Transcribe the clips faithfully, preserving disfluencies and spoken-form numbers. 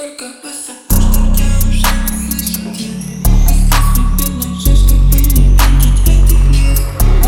Настолько высоко, что я уже не слышу тебя. Оставь себе ножи, чтобы не видеть этих мест.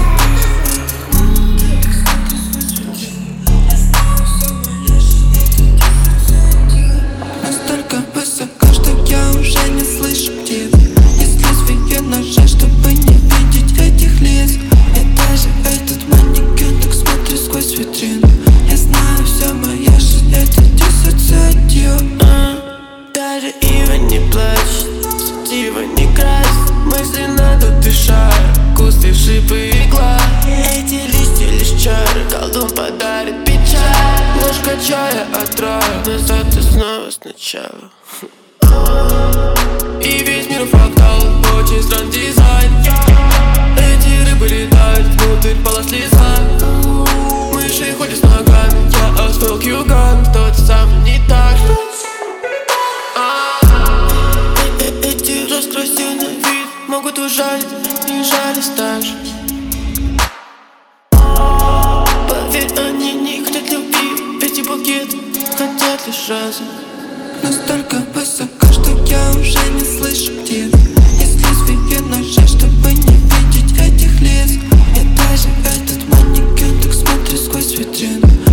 Настолько высоко, что я уже не слышу тебя. Есть лезвие ножа, чтобы не видеть этих лес. И даже этот манекен так смотрит сквозь витрину. Я знаю, вся моя жизнь это диссоциатив. Даже ива не плачет, сатива не красит. Мысли надо дышать, кусты, шипы, игла. Эти листья лишь чары, колдун подарит печаль. Ложка чая отрава, назад и снова сначала. И весь мир фрактал, очень странный дизайн. Эти рыбы летают, внутрь полос леса. Мыши ходят с ногами, я освоил кьюган. Тот самый не так. Эти расстройства на вид могут ужалить, и жалость также. Поверь, они не хотят любви, эти букеты хотят лишь разум. Настолько высоко, что я уже не слышу тебя. Есть лезвие ножа, чтобы не видеть этих лес. И даже этот манекен так смотрит сквозь витрину.